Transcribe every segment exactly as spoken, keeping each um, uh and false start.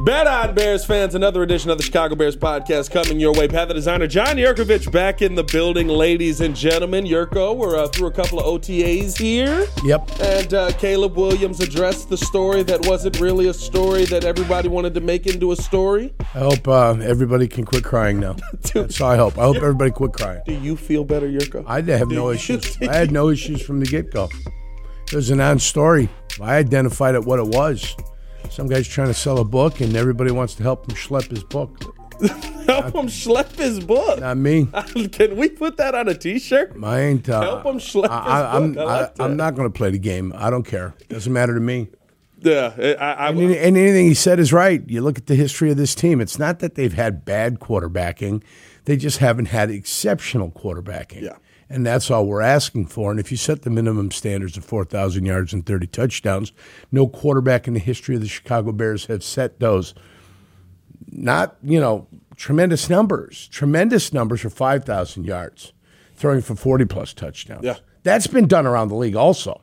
Bet on Bears fans, another edition of the Chicago Bears podcast coming your way. Pat the Designer, John Yurkovich back in the building, ladies and gentlemen. Yurko, we're uh, through a couple of O T As here. Yep. And uh, Caleb Williams addressed the story that wasn't really a story that everybody wanted to make into a story. I hope uh, everybody can quit crying now. That's all I hope. I hope everybody quit crying. Do you feel better, Yurko? I have no issues. I had no issues from the get-go. It was a non-story. I identified it what it was. Some guy's trying to sell a book, and everybody wants to help him schlep his book. Help him schlep his book? Not me. Can we put that on a T-shirt? I ain't. Uh, help him schlep I, his book. I'm, I like I, I'm not going to play the game. I don't care. Doesn't matter to me. Yeah. I, I, and, and anything he said is right. You look at the history of this team. It's not that they've had bad quarterbacking. They just haven't had exceptional quarterbacking. Yeah. And that's all we're asking for. And if you set the minimum standards of four thousand yards and thirty touchdowns, no quarterback in the history of the Chicago Bears have set those. Not, you know, tremendous numbers. Tremendous numbers for five thousand yards, throwing for forty-plus touchdowns. Yeah. That's been done around the league also.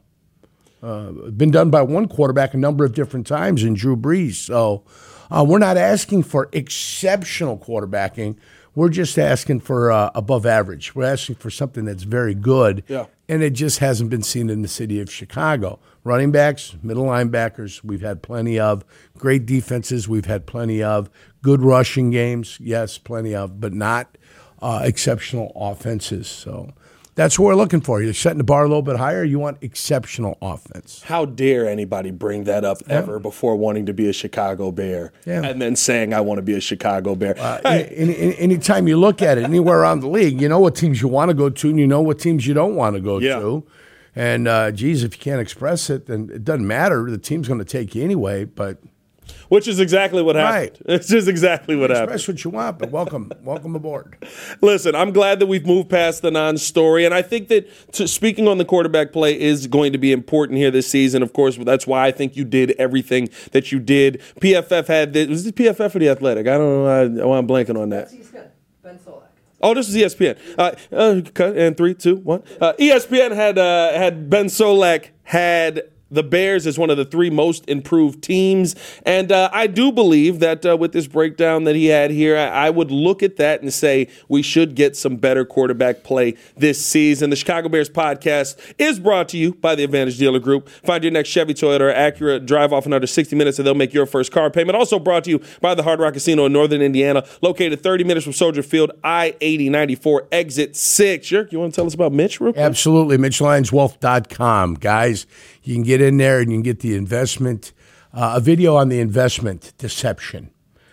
Uh, been done by one quarterback a number of different times in Drew Brees. So uh, we're not asking for exceptional quarterbacking. We're just asking for uh, above average. We're asking for something that's very good, yeah. And it just hasn't been seen in the city of Chicago. Running backs, middle linebackers, we've had plenty of. Great defenses, we've had plenty of. Good rushing games, yes, plenty of, but not uh, exceptional offenses. So that's what we're looking for. You're setting the bar a little bit higher. You want exceptional offense. How dare anybody bring that up Yeah. ever before wanting to be a Chicago Bear Yeah. and then saying, I want to be a Chicago Bear. Uh, hey. any, any, anytime you look at it, anywhere around the league, you know what teams you want to go to and you know what teams you don't want to go Yeah. to. And, uh, geez, if you can't express it, then it doesn't matter. The team's going to take you anyway, but Which is exactly what happened. Right. It's just exactly what happened. express what you want, but welcome welcome aboard. Listen, I'm glad that we've moved past the non-story, and I think that to, speaking on the quarterback play is going to be important here this season. Of course, that's why I think you did everything that you did. P F F had this, was it P F F or The Athletic? I don't know. I, I'm blanking on that. Ben Solak. Oh, this is E S P N. Uh, uh, cut, and three, two, one. Uh, E S P N had uh, had Ben Solak had the Bears as one of the three most improved teams. And uh, I do believe that uh, with this breakdown that he had here, I, I would look at that and say we should get some better quarterback play this season. The Chicago Bears podcast is brought to you by the Advantage Dealer Group. Find your next Chevy, Toyota, or Acura drive off in under sixty minutes and they'll make your first car payment. Also brought to you by the Hard Rock Casino in Northern Indiana, located thirty minutes from Soldier Field, I eighty ninety-four, exit six. Yerk, you want to tell us about Mitch real quick? Absolutely. Mitch Lyons Wealth dot com. Guys, you can get in there and you can get the investment, uh, a video on the investment deception.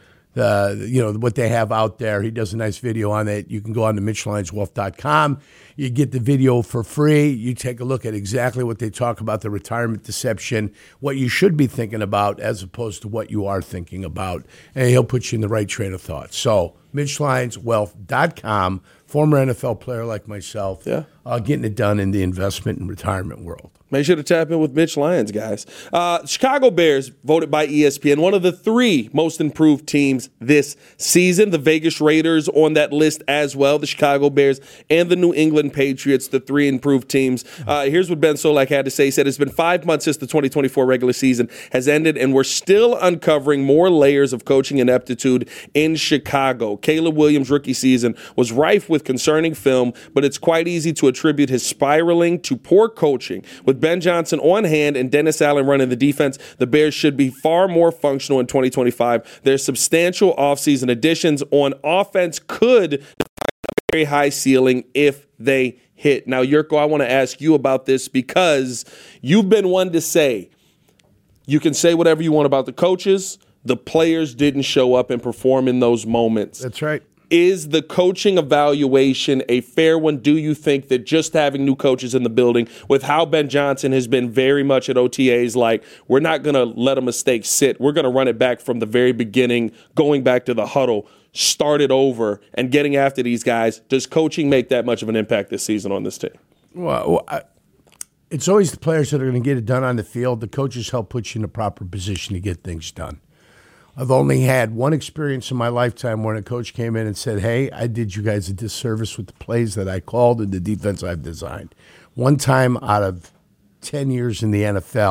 The you know, what they have out there. He does a nice video on it. You can go on to Mitch Lyons Wealth dot com. You get the video for free. You take a look at exactly what they talk about, the retirement deception, what you should be thinking about as opposed to what you are thinking about. And he'll put you in the right train of thought. So, Mitch Lyons Wealth dot com, former N F L player like myself, Yeah. uh, getting it done in the investment and retirement world. Make sure to tap in with Mitch Lyons, guys. Uh, Chicago Bears, voted by E S P N, one of the three most improved teams this season. The Vegas Raiders on that list as well. The Chicago Bears and the New England Patriots, the three improved teams. Uh, here's what Ben Solak had to say. He said, it's been five months since the twenty twenty-four regular season has ended, and we're still uncovering more layers of coaching ineptitude in Chicago. Caleb Williams' rookie season was rife with concerning film, but it's quite easy to attribute his spiraling to poor coaching. With Ben Johnson on hand and Dennis Allen running the defense, the Bears should be far more functional in twenty twenty-five. Their substantial offseason additions on offense could have a very high ceiling if they hit. Now, Yurko, I want to ask you about this because you've been one to say you can say whatever you want about the coaches. The players didn't show up and perform in those moments. That's right. Is the coaching evaluation a fair one? Do you think that just having new coaches in the building, with how Ben Johnson has been very much at O T As, like, we're not going to let a mistake sit. We're going to run it back from the very beginning, going back to the huddle, start it over, and getting after these guys. Does coaching make that much of an impact this season on this team? Well, I, it's always the players that are going to get it done on the field. The coaches help put you in a proper position to get things done. I've only had one experience in my lifetime when a coach came in and said, hey, I did you guys a disservice with the plays that I called and the defense I've designed. One time out of ten years in the N F L,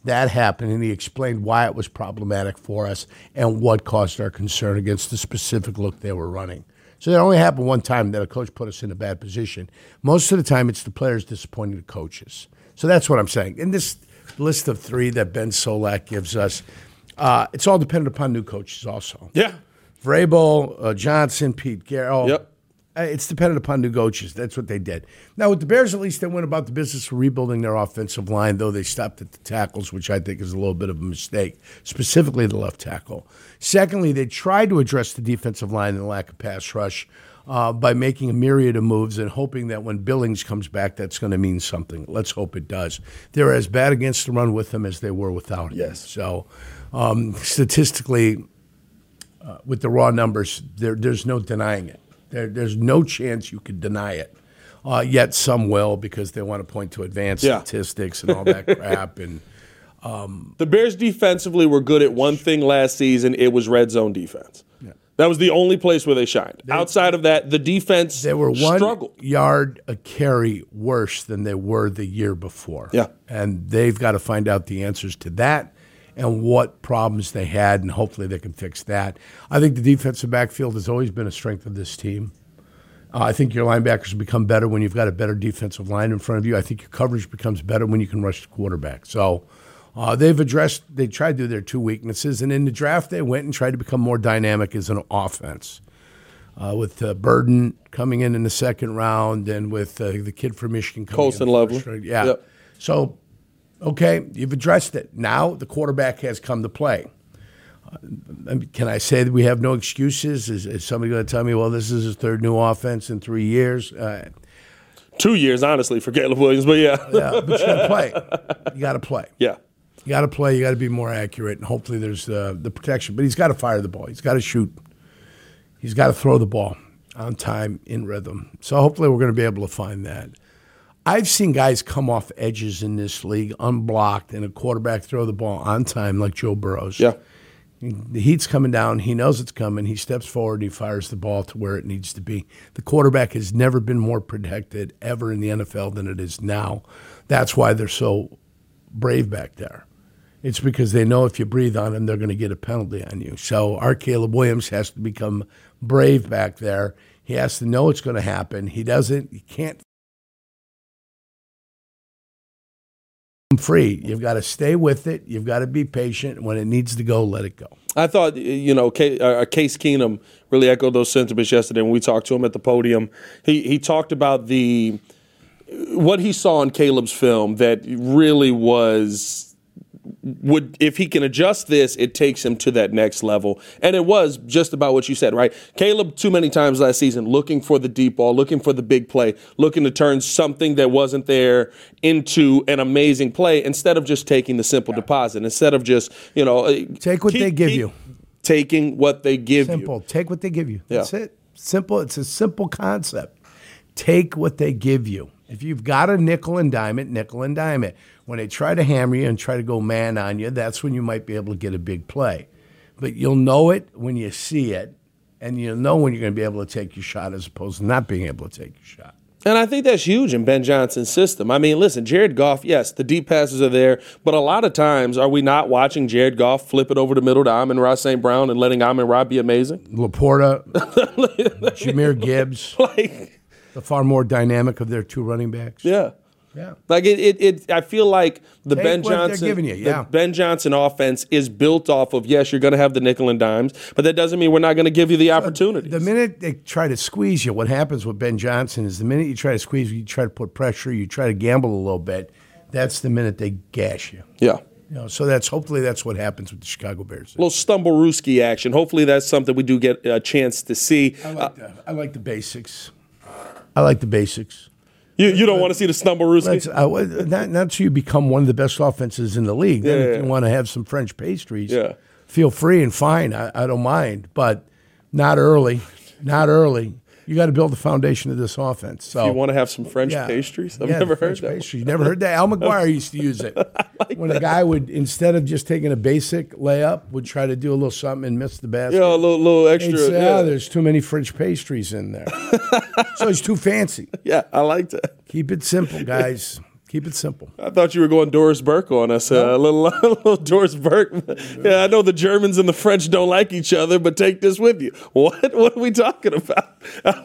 That happened, and he explained why it was problematic for us and what caused our concern against the specific look they were running. So that only happened one time that a coach put us in a bad position. Most of the time, it's the players disappointing the coaches. So that's what I'm saying. In this list of three that Ben Solak gives us, uh, it's all dependent upon new coaches also. Yeah. Vrabel, uh, Johnson, Pete Carroll. Yep. Uh, It's dependent upon new coaches. That's what they did. Now, with the Bears, at least they went about the business of rebuilding their offensive line, though they stopped at the tackles, which I think is a little bit of a mistake, specifically the left tackle. Secondly, they tried to address the defensive line and the lack of pass rush uh, by making a myriad of moves and hoping that when Billings comes back, that's going to mean something. Let's hope it does. They're as bad against the run with him as they were without him. Yes. So um, statistically, uh, with the raw numbers, there, there's no denying it. There, there's no chance you could deny it. Uh, yet some will because they want to point to advanced Yeah. statistics and all that crap. And The Bears defensively were good at one thing last season. It was red zone defense. Yeah. That was the only place where they shined. Outside of that, the defense they were one struggled. yard a carry worse than they were the year before. Yeah. And they've got to find out the answers to that and what problems they had, and hopefully they can fix that. I think the defensive backfield has always been a strength of this team. Uh, I think your linebackers become better when you've got a better defensive line in front of you. I think your coverage becomes better when you can rush the quarterback. So uh, they've addressed, they tried to do their two weaknesses, and in the draft they went and tried to become more dynamic as an offense. Uh, with uh, Burden coming in in the second round and with uh, the kid from Michigan coming Colson in. Lovely. First round. Yeah. Yep. So, okay, you've addressed it. Now the quarterback has come to play. Uh, I mean, can I say that we have no excuses? Is, is somebody going to tell me, well, this is his third new offense in three years? Uh, Two years, honestly, for Caleb Williams, but yeah. yeah, but you got to play. You got to play. Yeah. You got to play. You got to be more accurate, and hopefully there's uh, the protection. But he's got to fire the ball. He's got to shoot. He's got to throw the ball on time, in rhythm. So hopefully we're going to be able to find that. I've seen guys come off edges in this league unblocked and a quarterback throw the ball on time like Joe Burrows. Yeah. The heat's coming down. He knows it's coming. He steps forward and he fires the ball to where it needs to be. The quarterback has never been more protected ever in the N F L than it is now. That's why they're so brave back there. It's because they know if you breathe on them, they're going to get a penalty on you. So our Caleb Williams has to become brave back there. He has to know it's going to happen. He doesn't. He can't. Free. You've got to stay with it. You've got to be patient. When it needs to go, let it go. I thought, you know, Case, uh, Case Keenum really echoed those sentiments yesterday when we talked to him at the podium. He he talked about the what he saw in Caleb's film that really was would if he can adjust this, it takes him to that next level. And it was just about what you said, right? Caleb, too many times last season, looking for the deep ball, looking for the big play, looking to turn something that wasn't there into an amazing play instead of just taking the simple deposit, instead of just, you know, take what keep, they give keep you. Taking what they give Simple. you. Take what they give you. That's Yeah. it. Simple. It's a simple concept. Take what they give you. If you've got a nickel and dime it, nickel and dime it. When they try to hammer you and try to go man on you, that's when you might be able to get a big play. But you'll know it when you see it, and you'll know when you're going to be able to take your shot as opposed to not being able to take your shot. And I think that's huge in Ben Johnson's system. I mean, listen, Jared Goff, yes, the deep passes are there, but a lot of times are we not watching Jared Goff flip it over the middle to Amon-Ra Saint Brown and letting Amon-Ra be amazing? Laporta, Jahmyr Gibbs, Like, the far more dynamic of their two running backs. yeah. Yeah. Like it, it, it, I feel like the Take Ben what they're Johnson, giving you, yeah. the Ben Johnson offense is built off of, yes, you're going to have the nickel and dimes, but that doesn't mean we're not going to give you the opportunities. The minute they try to squeeze you, what happens with Ben Johnson is the minute you try to squeeze, you try to put pressure, you try to gamble a little bit, that's the minute they gash you. Yeah. You know, so that's hopefully that's what happens with the Chicago Bears. A little stumble-rooski action. Hopefully that's something we do get a chance to see. I like, the, I like the basics. I like the basics. You, you don't want to see the stumble-rooski? Let's, uh, not, not so you become one of the best offenses in the league. Then Yeah, if yeah. you want to have some French pastries, Yeah. feel free and fine. I, I don't mind, but not early. Not early. You got to build the foundation of this offense. So You want to have some French yeah. pastries? I've Yeah, never the heard French that. pastries. You never heard that? Al McGuire used to use it. like when that. a guy would, instead of just taking a basic layup, would try to do a little something and miss the basket. Yeah, a little, little They'd extra. say, yeah. oh, there's too many French pastries in there. So it's too fancy. yeah, I like that. Keep it simple, guys. Keep it simple. I thought you were going Doris Burke on us. Uh, a little, a little Doris Burke. Yeah, I know the Germans and the French don't like each other, but take this with you. What? What are we talking about?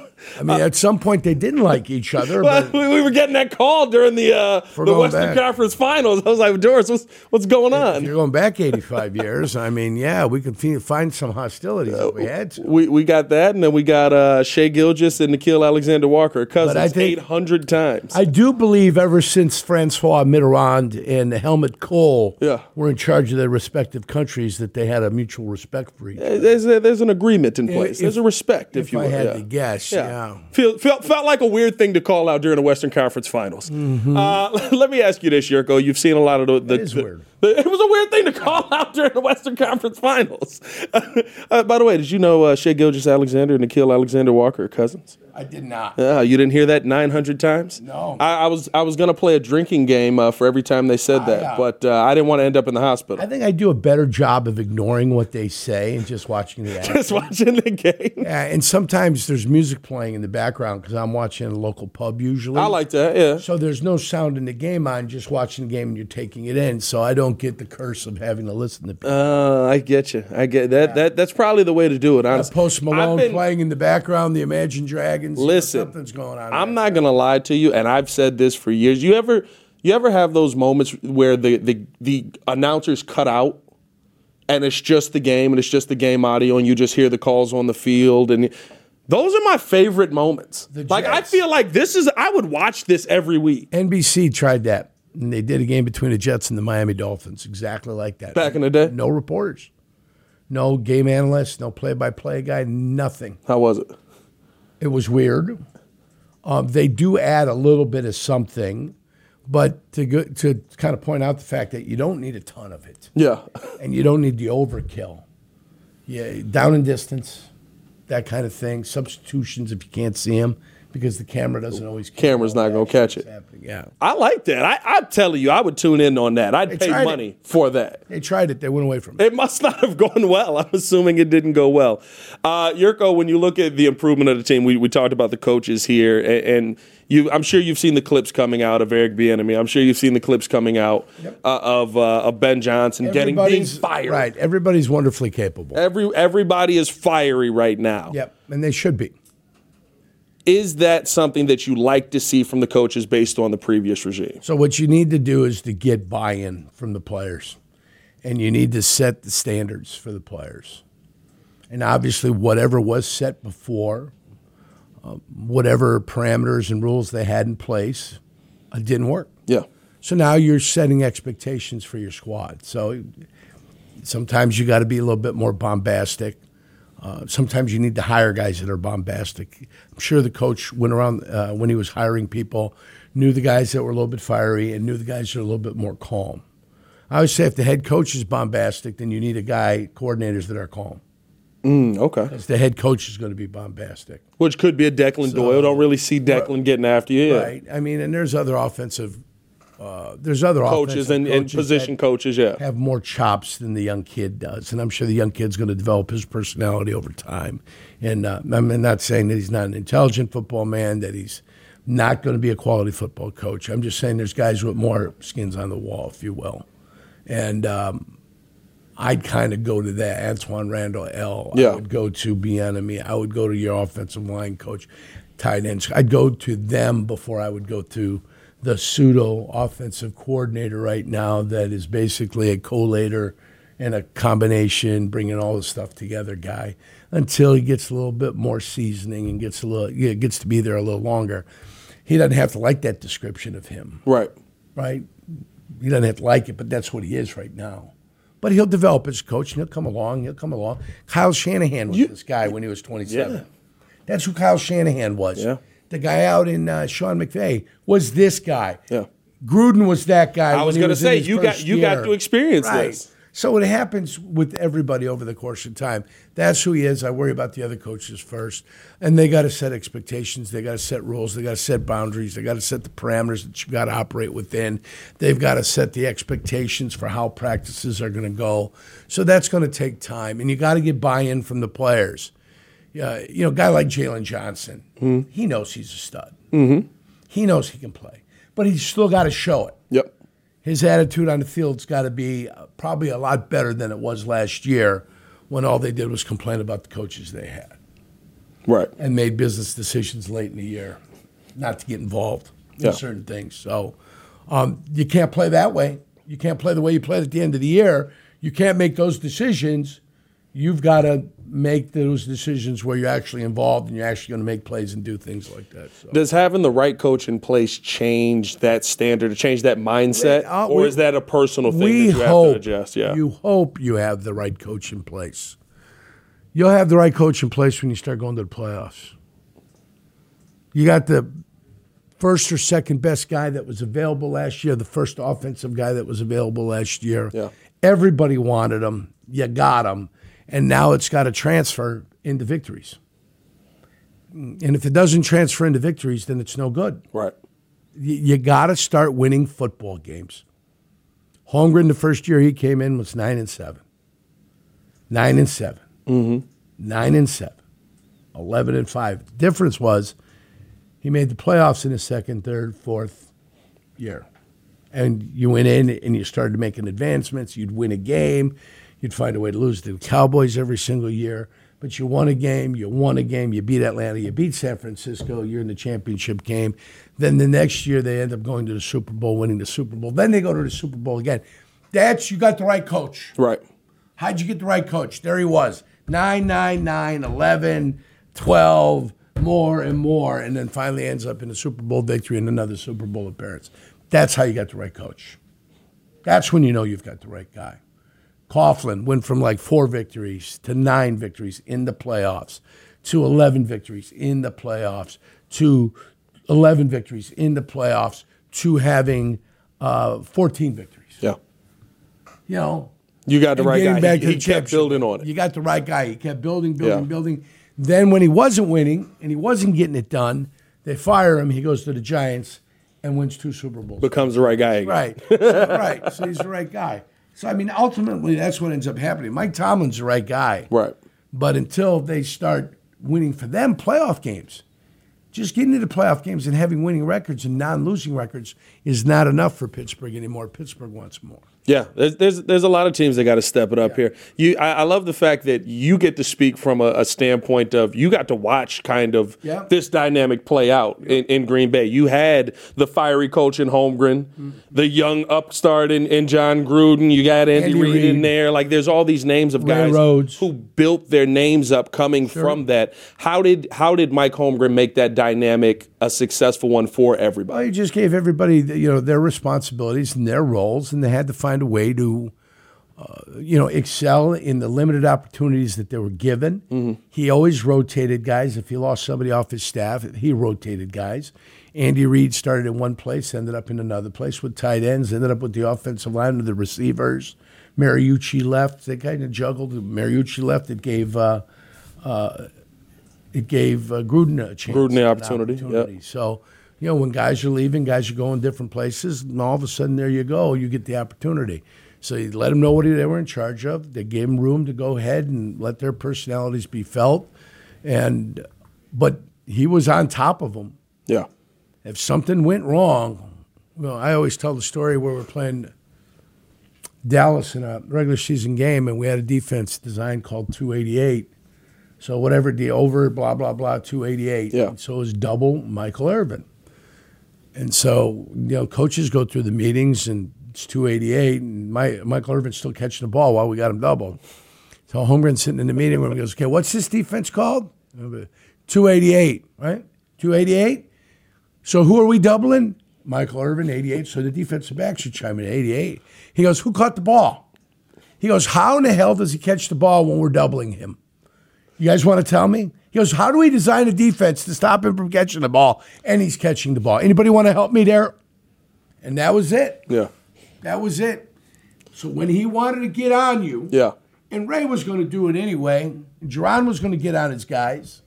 I mean, at some point they didn't like each other. Well, but we were getting that call during the uh, the going Western back. Conference Finals. I was like, Doris, what's what's going if on? you're going back eighty-five years, I mean, yeah, we could fi- find some hostilities if we had to. We we got that, and then we got uh, Shea Gilgeous and Nikhil Alexander Walker, cousins, But I think- eight hundred times. I do believe ever since Francois Mitterrand and Helmut Kohl Yeah. were in charge of their respective countries that they had a mutual respect for each other. there's a, there's an agreement in place. If- there's a respect, if, If you I will. had yeah. to guess, yeah. Feel, felt, felt like a weird thing to call out during the Western Conference Finals. Mm-hmm. Uh, let me ask you this, Yurko. You've seen a lot of the. the, That is the- weird. the- it was a weird thing to call out during the Western Conference Finals. uh, by the way, did you know uh, Shea Gilgeous Alexander and Nikhil Alexander Walker are cousins? I did not. Uh, you didn't hear that nine hundred times? No. I, I was I was going to play a drinking game uh, for every time they said that, I, uh, but uh, I didn't want to end up in the hospital. I think I do a better job of ignoring what they say and just watching the action. Just watching the game. Yeah, and sometimes there's music playing in the background because I'm watching a local pub usually. I like that, yeah. So there's no sound in the game on, just watching the game and you're taking it in. So I don't get the curse of having to listen to people. Uh, I get you. I get that. That that's probably the way to do it. Honestly, Post Malone I've been- playing in the background, the Imagine Dragons. Listen, something's going on. I'm not gonna lie to you, and I've said this for years. You ever you ever have those moments where the the, the announcers cut out, and it's just the game, and it's just the game audio, and you just hear the calls on the field, and those are my favorite moments. The Like I Jets. feel like this is. I would watch this every week. N B C tried that. And they did a game between the Jets and the Miami Dolphins, exactly like that. Back in the day? No reporters, no game analysts, no play-by-play guy, nothing. How was it? It was weird. Um, they do add a little bit of something, but to go, to kind of point out the fact that you don't need a ton of it, Yeah. and you don't need the overkill. Yeah, down and distance, that kind of thing. Substitutions if you can't see them because the camera doesn't always. Camera's not gonna catch it. Yeah, I like that. I, I'm telling you, I would tune in on that. I'd They pay tried money it. for that. they tried it. They went away from it. It must not have gone well. I'm assuming it didn't go well. Uh, Yurko, when you look at the improvement of the team, we, we talked about the coaches here, and, and you, I'm sure you've seen the clips coming out of Eric Bieniemy. I'm sure you've seen the clips coming out Yep. uh, of uh, of Ben Johnson getting being Everybody's- fired. Right, everybody's wonderfully capable. Every everybody is fiery right now. Yep, and they should be. Is that something that you like to see from the coaches based on the previous regime? So what you need to do is to get buy-in from the players, and you need to set the standards for the players. And obviously, whatever was set before, uh, whatever parameters and rules they had in place, uh, didn't work. Yeah. So now you're setting expectations for your squad. So sometimes you got to be a little bit more bombastic. Uh, sometimes you need to hire guys that are bombastic. I'm sure the coach went around uh, when he was hiring people, knew the guys that were a little bit fiery and knew the guys that are a little bit more calm. I always say if the head coach is bombastic, then you need a guy, coordinators that are calm. Mm, okay. Because the head coach is going to be bombastic. Which could be a Declan Doyle. Don't really see Declan getting after you. Yeah. Right? I mean, and there's other offensive, uh, there's other Coaches offensive and, and coaches position that coaches, yeah. have more chops than the young kid does. And I'm sure the young kid's going to develop his personality over time. And uh, I'm not saying that he's not an intelligent football man, that he's not going to be a quality football coach. I'm just saying there's guys with more skins on the wall, if you will. And um, I'd kind of go to that. Antoine Randall L. Yeah. I would go to Bieniemy. I would go to your offensive line coach, tight ends. I'd go to them before I would go to the pseudo offensive coordinator right now that is basically a collator and a combination, bringing all the stuff together guy until he gets a little bit more seasoning and gets a little, yeah, gets to be there a little longer. He doesn't have to like that description of him, Right. right? He doesn't have to like it, but that's what he is right now. But he'll develop as a coach, and he'll come along. He'll come along. Kyle Shanahan was You- this guy when he was twenty-seven. Yeah. That's who Kyle Shanahan was. Yeah. The guy out in uh, Sean McVay was this guy. Yeah. Gruden was that guy. I was going to say, you got you got to experience right. this. So it happens with everybody over the course of time. That's who he is. I worry about the other coaches first. And they got to set expectations. They got to set rules. They got to set boundaries. They got to set the parameters that you got to operate within. They've got to set the expectations for how practices are going to go. So that's going to take time. And you got to get buy-in from the players. Yeah, you know, a guy like Jalen Johnson, mm-hmm. he knows he's a stud. Mm-hmm. He knows he can play. but he's still got to show it. Yep. His attitude on the field's got to be probably a lot better than it was last year when all they did was complain about the coaches they had. Right. And made business decisions late in the year not to get involved in yeah. certain things. So um, you can't play that way. You can't play the way you played at the end of the year. You can't make those decisions. You've got to make those decisions where you're actually involved and you're actually going to make plays and do things like that. So. Does having the right coach in place change that standard, change that mindset, uh, or we, is that a personal thing that you hope, have to adjust? Yeah. You hope you have the right coach in place. You'll have the right coach in place when you start going to the playoffs. You got the first or second best guy that was available last year, the first offensive guy that was available last year. Yeah. Everybody wanted him. You got him. And now it's got to transfer into victories. And if it doesn't transfer into victories, then it's no good. Right. You, you got to start winning football games. Holmgren, the first year he came in, was nine and seven. Nine and seven. Mm-hmm. Nine and seven. Eleven and five. The difference was he made the playoffs in his second, third, fourth year. And you went in and you started making advancements. You'd win a game. You'd find a way to lose to the Cowboys every single year. But you won a game, you won a game, you beat Atlanta, you beat San Francisco, you're in the championship game. Then the next year they end up going to the Super Bowl, winning the Super Bowl. Then they go to the Super Bowl again. That's, you got the right coach. Right. How'd you get the right coach? There he was. nine, nine, nine, eleven, twelve, more and more, and then finally ends up in a Super Bowl victory and another Super Bowl appearance. That's how you got the right coach. That's when you know you've got the right guy. Coughlin went from like four victories to nine victories in the playoffs, to eleven victories in the playoffs, to eleven victories in the playoffs, to having uh, fourteen victories. Yeah. You know, you got the right guy. Back He, to he the kept building on it. You got the right guy. He kept building, building, Yeah. building. Then when he wasn't winning and he wasn't getting it done, they fire him. He goes to the Giants and wins two Super Bowls. Becomes the right guy again. Right. So, right. So he's the right guy. So, I mean, ultimately, that's what ends up happening. Mike Tomlin's the right guy. Right. But until they start winning for them playoff games, just getting into playoff games and having winning records and non-losing records is not enough for Pittsburgh anymore. Pittsburgh wants more. Yeah, there's there's, there's a lot of teams that got to step it up Yeah. here. You, I, I love the fact that you get to speak from a, a standpoint of you got to watch kind of Yeah. this dynamic play out in, in Green Bay. You had the fiery coach in Holmgren, Mm-hmm. the young upstart in, in John Gruden. You got Andy, Andy Reid, Reid. in there. Like there's all these names of Ray guys Rhodes. who built their names up coming Sure. from that. How did how did Mike Holmgren make that dynamic a successful one for everybody? Well, he just gave everybody, you know, their responsibilities and their roles, and they had to find a way to, uh, you know, excel in the limited opportunities that they were given. Mm-hmm. He always rotated guys. If he lost somebody off his staff, he rotated guys. Andy Reid started in one place, ended up in another place with tight ends, ended up with the offensive line, with the receivers. Mariucci left. They kind of juggled. Mariucci left. It gave uh, uh, it gave uh, Gruden a chance. Gruden the an opportunity, yep. So, you know, when guys are leaving, guys are going different places, and all of a sudden there you go, you get the opportunity. So you let them know what they were in charge of. They gave them room to go ahead and let their personalities be felt. And but he was on top of them. Yeah. If something went wrong, well, I always tell the story where we're playing Dallas in a regular season game, and we had a defense design called two eighty-eight. So whatever the over, blah, blah, blah, two eighty-eight. Yeah. And so it was double Michael Irvin. And so, you know, coaches go through the meetings, and it's two eighty-eight, and my, Michael Irvin's still catching the ball while we got him doubled. So Holmgren's sitting in the meeting room and goes, okay, what's this defense called? two eighty-eight, right? two eighty-eight? So who are we doubling? Michael Irvin, eighty-eight. So the defensive back should chime in, eighty-eight. He goes, who caught the ball? He goes, how in the hell does he catch the ball when we're doubling him? You guys want to tell me? He goes, how do we design a defense to stop him from catching the ball? And he's catching the ball. Anybody want to help me there? And that was it. Yeah. That was it. So when he wanted to get on you, Yeah. and Ray was going to do it anyway, and Jerron was going to get on his guys,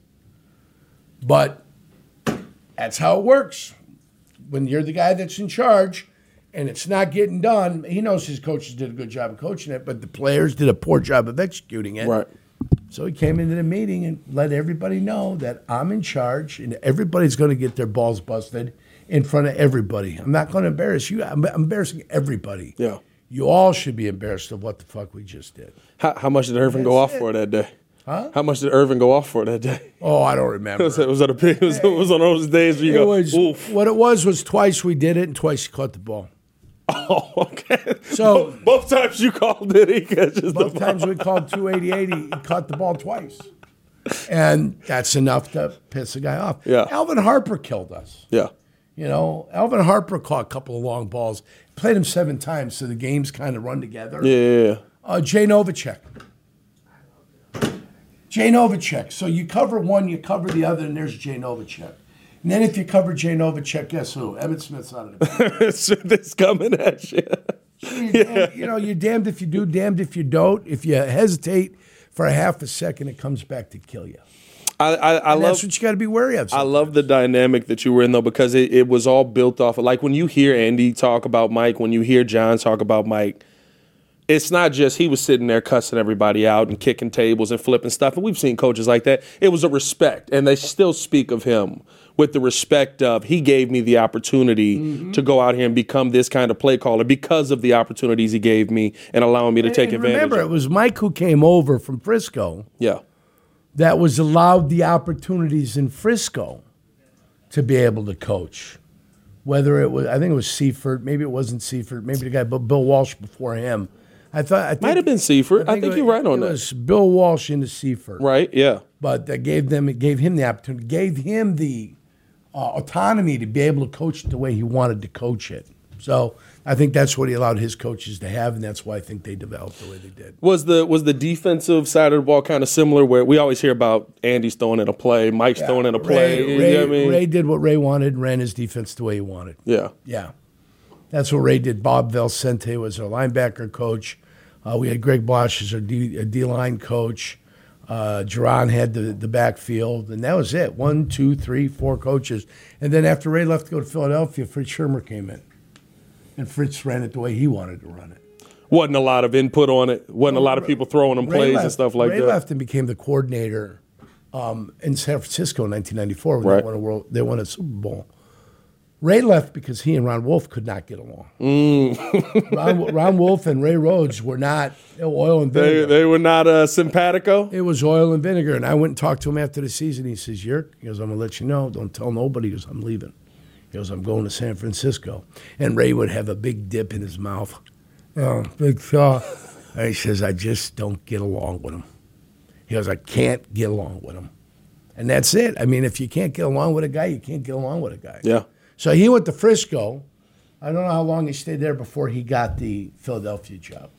but that's how it works. When you're the guy that's in charge and it's not getting done, he knows his coaches did a good job of coaching it, but the players did a poor job of executing it. Right. So he came into the meeting and let everybody know that I'm in charge and everybody's going to get their balls busted in front of everybody. I'm not going to embarrass you. I'm I'm embarrassing everybody. Yeah. You all should be embarrassed of what the fuck we just did. How, how much did Irvin go off it. for that day? Huh? How much did Irvin go off for that day? Oh, I don't remember. Was it was, that a big, was, it was on those days where you It go, was, oof. what it was was twice we did it and twice he caught the ball. Oh, okay. So- both, both times you called it, he catches Both the times ball. we called two eighty-eight, he, he caught the ball twice. And that's enough to piss a guy off. Yeah. Alvin Harper killed us. Yeah. You know, Alvin Harper caught a couple of long balls. Played him seven times, so the games kind of run together. Yeah, yeah, yeah. Uh, Jay Novacek. Jay Novacek. So you cover one, you cover the other, and there's Jay Novacek. And then if you cover Jay Novacek, guess who? Emmett Smith's out of the game. it's, it's coming at you. You're damned, you know, you're damned if you do, damned if you don't. If you hesitate for a half a second, it comes back to kill you. I, I, I And love. that's what you got to be wary of. I love the dynamic that you were in, though, because it, it was all built off of, like, when you hear Andy talk about Mike, when you hear John talk about Mike, it's not just he was sitting there cussing everybody out and kicking tables and flipping stuff. And we've seen coaches like that. It was a respect, and they still speak of him with the respect of he gave me the opportunity mm-hmm. to go out here and become this kind of play caller because of the opportunities he gave me and allowing me to and, take and advantage remember, of. it was Mike who came over from Frisco. Yeah. That was allowed the opportunities in Frisco to be able to coach. Whether it was, I think it was Seifert, maybe it wasn't Seifert, maybe the guy, but Bill Walsh before him. I thought I think, Might have been Seifert. I think, it was- you're right on it that. It was Bill Walsh into Seifert, Right? Yeah. but that gave them, it gave him the opportunity, gave him the uh, autonomy to be able to coach it the way he wanted to coach it. So I think that's what he allowed his coaches to have, and that's why I think they developed the way they did. Was the was the defensive side of the ball kind of similar, where we always hear about Andy's throwing in a play, Mike's Yeah, throwing in a play? Ray, you Ray, know what I mean? Ray did what Ray wanted, ran his defense the way he wanted. Yeah. Yeah. That's what Ray did. Bob Valcente was our linebacker coach. Uh, we had Greg Bosch as our D, a D-line coach. Uh, Jerron had the, the backfield, and that was it. One, two, three, four coaches. And then after Ray left to go to Philadelphia, Fritz Schirmer came in. And Fritz ran it the way he wanted to run it. Wasn't a lot of input on it. Wasn't a lot of people throwing him Ray plays left, and stuff like Ray that. left and became the coordinator um, in San Francisco in nineteen ninety-four when Right. they won a world, they won a Super Bowl. Ray left because he and Ron Wolf could not get along. Mm. Ron, Ron Wolf and Ray Rhodes were not oil and They vinegar. they were not uh, simpatico. It was oil and vinegar. And I went and talked to him after the season. He says, Yerk, he goes, I'm going to let you know. Don't tell nobody. He goes, I'm leaving. He goes, I'm going to San Francisco. And Ray would have a big dip in his mouth. Oh, big thaw. And he says, I just don't get along with him. He goes, I can't get along with him. And that's it. I mean, if you can't get along with a guy, you can't get along with a guy. Yeah. So he went to Frisco. I don't know how long he stayed there before he got the Philadelphia job.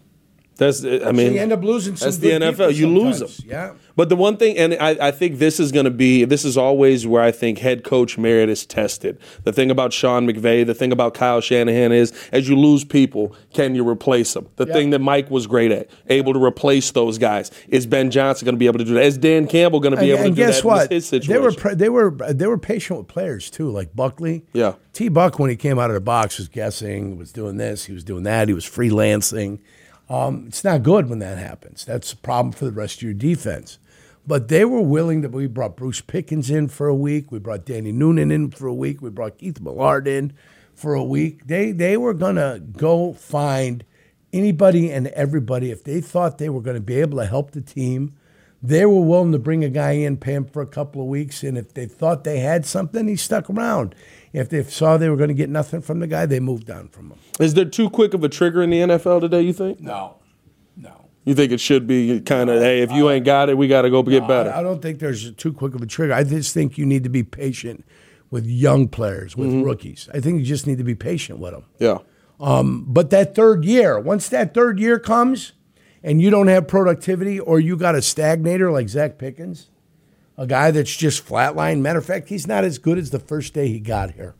That's I mean So you end up losing some that's the good N F L. people You lose sometimes. them. Yeah. But the one thing, and I, I think this is going to be, this is always where I think head coach merit is tested. The thing about Sean McVay, the thing about Kyle Shanahan is, as you lose people, can you replace them? The Yeah. thing that Mike was great at, able to replace those guys. Is Ben Johnson going to be able to do that? Is Dan Campbell going to be And, able and to do guess that what? in his They situation? were pre- they were they were patient with players too, like Buckley. Yeah. T. Buck, when he came out of the box, was guessing, was doing this, he was doing that, he was freelancing. Um, it's not good when that happens. That's a problem for the rest of your defense. But they were willing to. We brought Bruce Pickens in for a week. We brought Danny Noonan in for a week. We brought Keith Millard in for a week. They they were gonna go find anybody and everybody if they thought they were going to be able to help the team. They were willing to bring a guy in, pay him for a couple of weeks, and if they thought they had something, he stuck around. If they saw they were going to get nothing from the guy, they moved on from him. Is there too quick of a trigger in the N F L today, you think? No, no. You think it should be kind of, hey, if you ain't got it, we got to go get better? I, I don't think there's too quick of a trigger. I just think you need to be patient with young players, with Mm-hmm. rookies. I think you just need to be patient with them. Yeah. Um, but that third year, once that third year comes and you don't have productivity or you got a stagnator like Zach Pickens, a guy that's just flatline. Matter of fact, he's not as good as the first day he got here.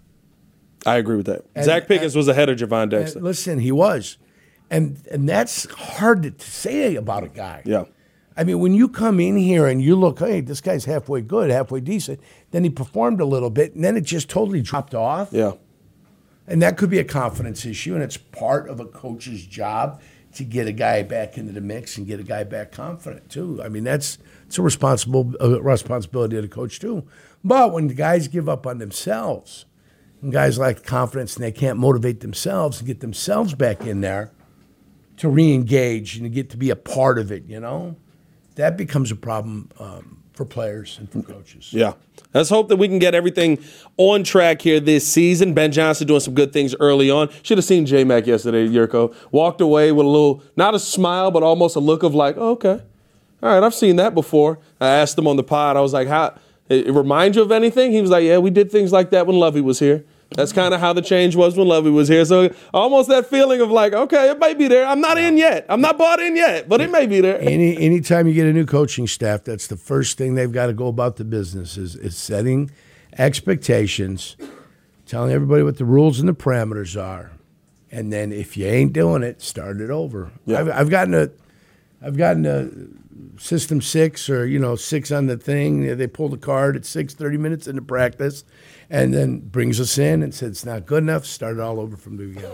I agree with that. And- Zach Pickens and- was ahead of Javon And Dexter. listen, he was. And and that's hard to, to say about a guy. Yeah. I mean, when you come in here and you look, hey, this guy's halfway good, halfway decent, then he performed a little bit, and then it just totally dropped off. Yeah. And that could be a confidence issue, and it's part of a coach's job to get a guy back into the mix and get a guy back confident too. I mean, that's it's a responsible a responsibility of the coach too. But when the guys give up on themselves, and guys lack confidence and they can't motivate themselves and get themselves back in there to re-engage and to get to be a part of it, you know, that becomes a problem um, for players and for coaches. Yeah. Let's hope that we can get everything on track here this season. Ben Johnson doing some good things early on. Should have seen J-Mac yesterday, Yurko. Walked away with a little, not a smile, but almost a look of like, oh, okay. All right, I've seen that before. I asked him on the pod. I was like, how, it, it reminds you of anything? He was like, yeah, we did things like that when Lovey was here. That's kind of how the change was when Lovey was here. So almost that feeling of like, okay, it might be there. I'm not in yet. I'm not bought in yet, but it may be there. Any anytime you get a new coaching staff, that's the first thing they've got to go about the business is, is setting expectations, telling everybody what the rules and the parameters are, and then if you ain't doing it, start it over. Yeah. I've, I've gotten a, I've gotten a system six or you know six on the thing. They pull the card at six, thirty minutes into practice. And then brings us in and said it's not good enough. Start it all over from the beginning.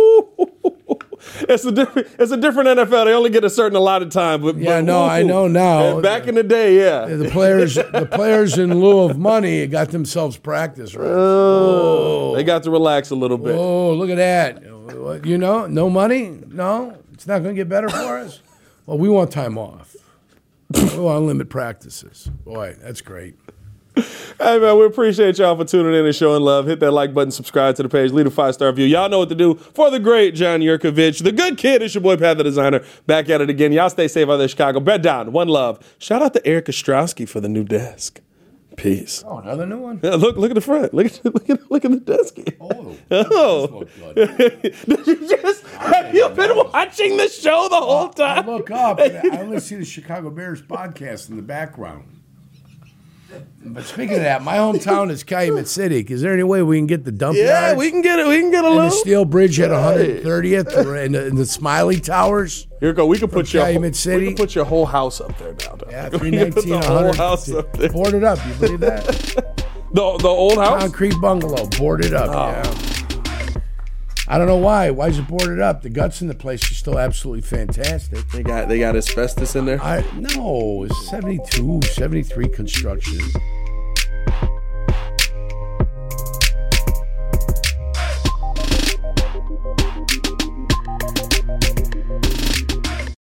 It's a different. It's a different N F L. They only get a certain allotted time. But yeah, but, no, I know now. And back in the day, yeah, the players, the players in lieu of money got themselves practice right. Oh, they got to relax a little bit. Oh, look at that. You know, no money. No, it's not going to get better for us. Well, we want time off. We want to limit practices. Boy, that's great. Hey, man, we appreciate y'all for tuning in and showing love. Hit that like button, subscribe to the page, leave a five-star review. Y'all know what to do for the great John Yurkovich. The good kid is your boy, Pat the Designer. Back at it again. Y'all stay safe out there in Chicago. Bed down. One love. Shout out to Eric Ostrowski for the new desk. Peace. Oh, another new one? Yeah, look, look at the front. Look at, look at, look at the desk. Oh. Oh. Did you just, have you been watching the show the whole time? I look up, and I only see the Chicago Bears podcast in the background. But speaking of that, my hometown is Calumet City. Is there any way we can get the dump Yeah, yards we can get it. We can get a and little. the Steel Bridge at one hundred thirtieth or in the, in the Smiley Towers? Here we go. We can put your Calumet City. We can put your whole house up there now. Though. Yeah, We three can put nineteen, the whole one hundred. house up there. Boarded up. You believe that? The the old house. Concrete bungalow, boarded up. Oh. Yeah. I don't know why. Why is it boarded up? The guts in the place are still absolutely fantastic. They got they got asbestos in there. I no, it's seventy-two, seventy-three construction.